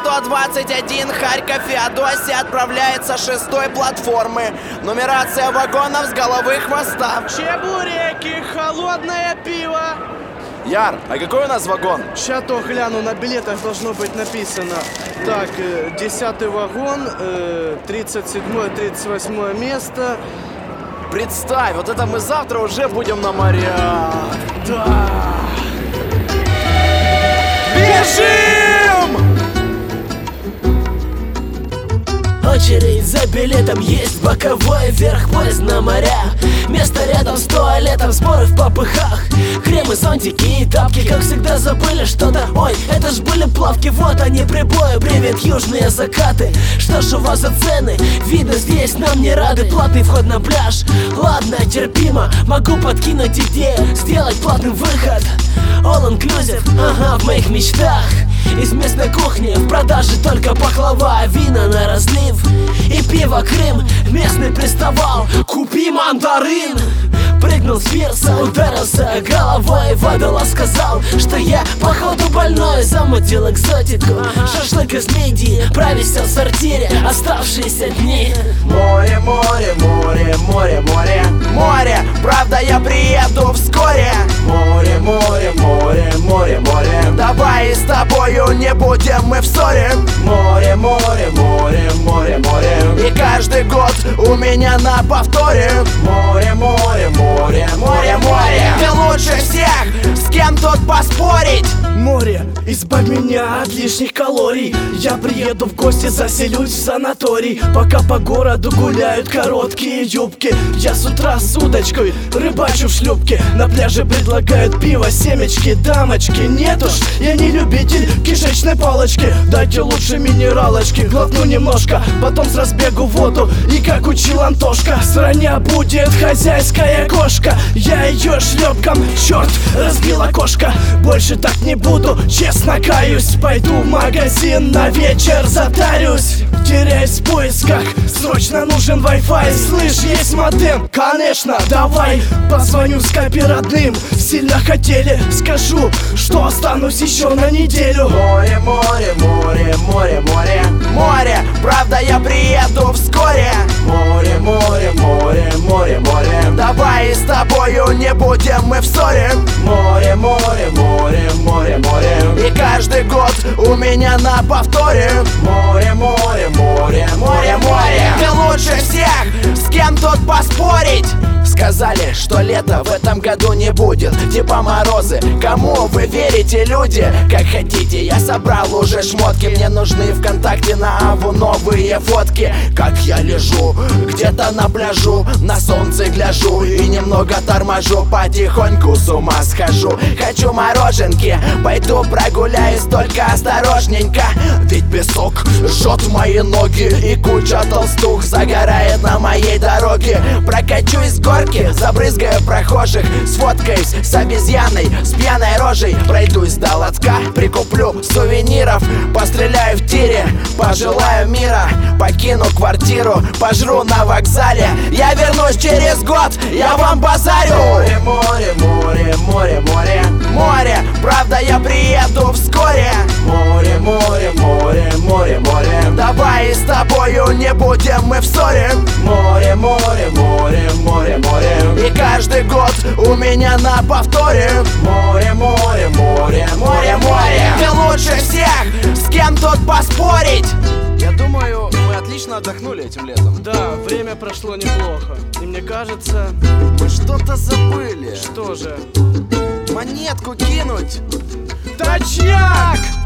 121 Харьков, Феодосия отправляется с 6-й платформы. Нумерация вагонов с головы хвоста. Чебуреки, холодное пиво. Яр, а какой у нас вагон? Ща то гляну, на билетах должно быть написано. Так, 10-й вагон, 37-е, 38-е место. Представь, вот это мы завтра уже будем на морях. Да. Бежим! Очередь за билетом, есть боковой, вверх поезд на моря. Место рядом с туалетом, споры в попыхах. Кремы, зонтики и тапки, как всегда забыли что-то. Ой, это ж были плавки, вот они прибои. Привет, южные закаты. Что ж у вас за цены? Видно, здесь нам не рады. Платный вход на пляж, ладно, терпимо. Могу подкинуть идею, сделать платный выход. All inclusive, ага, в моих мечтах. Из местной кухни в продаже только пахлава, вина на разлив и пиво Крым. Местный приставал, купи мандарин. Прыгнул с пирса, ударился головой. Водолаз сказал, что я походу больной. Замутил экзотику, шашлык из мидии. Провисел в сортире оставшиеся дни. Море, море, море, море, море, море. Правда, я приеду вскоре. Море, море, море, море, море. Давай с тобою не будем мы в ссоре. Море, море, море, море, море. И каждый год у меня на повторе. Море, море, море, море, море. Ты лучше всех, с кем тут поспорить? Море, избавь меня от лишних калорий. Я приеду в гости, заселюсь в санаторий. Пока по городу гуляют короткие юбки, я с утра с удочкой рыбачу в шлюпке. На пляже предлагают пиво, семечки, дамочки. Нет уж, я не любитель кишечной палочки. Дайте лучше минералочки, глотну немножко, потом с разбегу в воду. И как учил Антошка, сраня будет хозяйская кошка. Я ее шлепком, черт, разбила кошка. Больше так не буду, честно каюсь. Пойду в магазин, на вечер затарюсь. Теряюсь в поисках, срочно нужен Wi-Fi. Слышь, есть модем? Конечно, давай позвоню в скайпе родным. Сильно хотели, скажу, что останусь еще на неделю. Море, море, море, море, море, море. Правда, я приеду вскоре. Море, море, море, море, море. Давай с тобою не будем мы в ссоре. Море, море, море, море, море. И каждый год у меня на повторе. Море, море, море, море, море. Ты лучше всех, с кем тут поспорить? Сказали, что лета в этом году не будет, типа морозы. Кому вы верите, люди? Как хотите, я собрал уже шмотки. Мне нужны ВКонтакте на Аву новые фотки. Как я лежу где-то на пляжу, на солнце гляжу и немного торможу. Потихоньку с ума схожу. Хочу мороженки, пойду прогуляюсь, только осторожненько. Ведь песок жжет мои ноги, и куча толстух загорает на моей дороге. Прокачусь с горки, забрызгаю прохожих, сфоткаюсь с обезьяной, с пьяной рожей. Пройдусь до лотка, прикуплю сувениров, постреляю в тире, пожелаю мира. Покину квартиру, пожру на вокзале. Я вернусь через год, я вам базарю. Море, море, море, море, море, море. Правда, я приеду вскоре. Море, море, море, море, море. Давай с тобою не будем мы в ссоре. Море, море, море, море, море. И каждый год у меня на повторе. Море, море, море, море, море. Ты лучше всех, с кем тут поспорить? Я думаю, мы отлично отдохнули этим летом. Да, время прошло неплохо. И мне кажется... Мы что-то забыли. Что же? Монетку кинуть. Точняк!